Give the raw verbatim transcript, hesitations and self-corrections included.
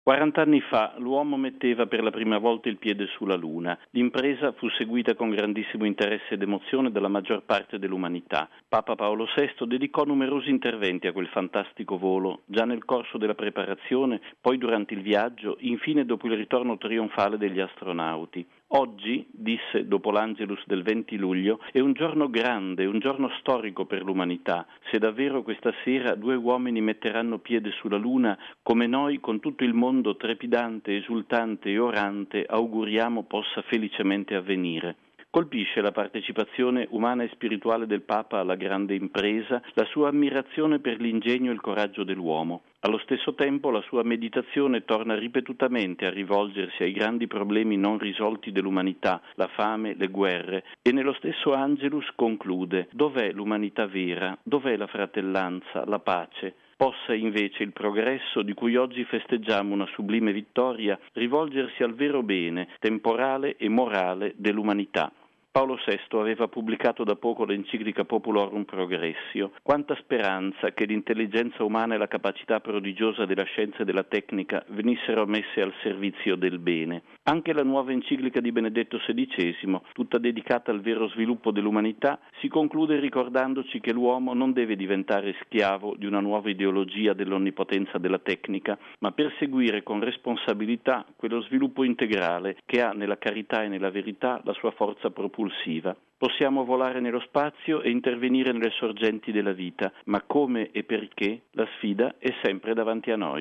quarant'anni fa l'uomo metteva per la prima volta il piede sulla Luna. L'impresa fu seguita con grandissimo interesse ed emozione dalla maggior parte dell'umanità. Papa Paolo sesto dedicò numerosi interventi a quel fantastico volo, già nel corso della preparazione, poi durante il viaggio, infine dopo il ritorno trionfale degli astronauti. Oggi, disse dopo l'Angelus del venti luglio, è un giorno grande, un giorno storico per l'umanità. Se davvero questa sera due uomini metteranno piede sulla Luna, come noi, con tutto il mondo trepidante, esultante e orante, auguriamo possa felicemente avvenire. Colpisce la partecipazione umana e spirituale del Papa alla grande impresa, la sua ammirazione per l'ingegno e il coraggio dell'uomo. Allo stesso tempo la sua meditazione torna ripetutamente a rivolgersi ai grandi problemi non risolti dell'umanità, la fame, le guerre, e nello stesso Angelus conclude: dov'è l'umanità vera? Dov'è la fratellanza, la pace? Possa invece il progresso, di cui oggi festeggiamo una sublime vittoria, rivolgersi al vero bene, temporale e morale, dell'umanità. Paolo sesto aveva pubblicato da poco l'enciclica Populorum Progressio. Quanta speranza che l'intelligenza umana e la capacità prodigiosa della scienza e della tecnica venissero messe al servizio del bene. Anche la nuova enciclica di Benedetto sedicesimo, tutta dedicata al vero sviluppo dell'umanità, si conclude ricordandoci che l'uomo non deve diventare schiavo di una nuova ideologia dell'onnipotenza della tecnica, ma perseguire con responsabilità quello sviluppo integrale che ha nella carità e nella verità la sua forza propulsiva. Possiamo volare nello spazio e intervenire nelle sorgenti della vita, ma come e perché la sfida è sempre davanti a noi.